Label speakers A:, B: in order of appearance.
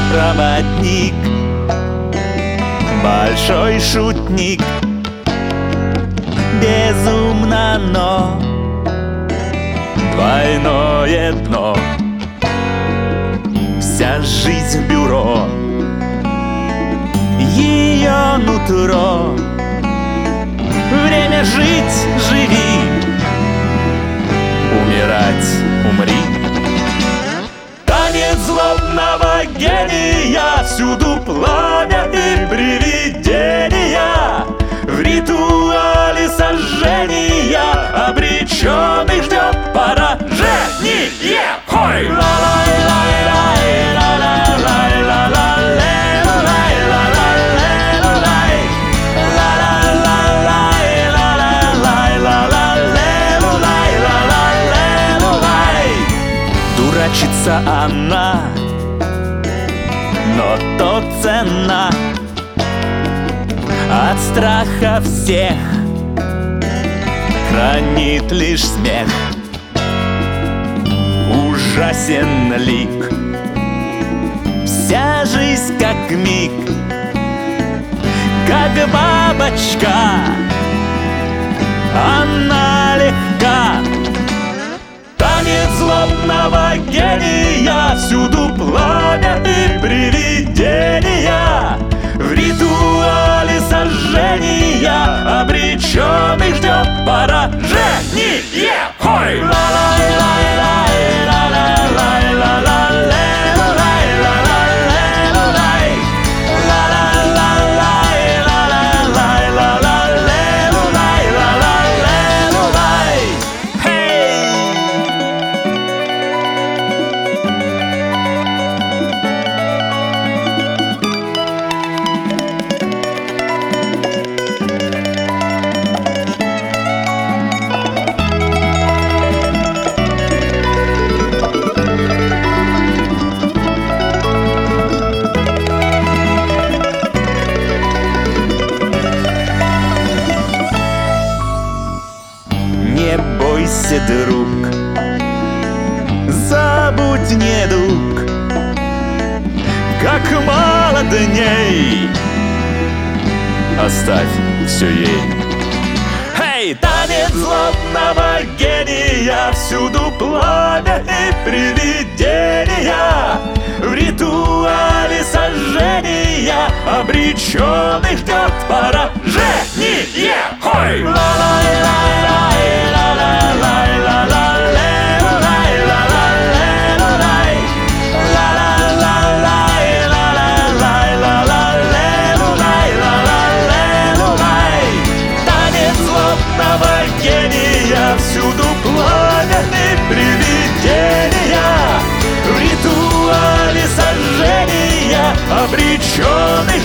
A: проводник, большой шутник. Безумно, но двойное дно. Вся жизнь в бюро, ее нутро. Время жить — живи, умирать — умри. Танец злобного гения, всюду пламя и привидения. В ритуале сожжения обреченный ждет поражение. Хой! Дурачится она, но то цена. От страха всех хранит лишь смех. Ужасен лик, вся жизнь как миг, как бабочка, она легка. Танец злобного гения, всюду пламя и привидения. В ритуале сожжения обреченный ждет поражение. Хой! Не бойся, друг, забудь недуг, как мало дней, оставь все ей. Эй, танец злобного гения, всюду пламя и привидения. В ритуале сожжения обреченный ждет поражение. Хой! Всюду пламя и привидения. В ритуале сожжения обреченный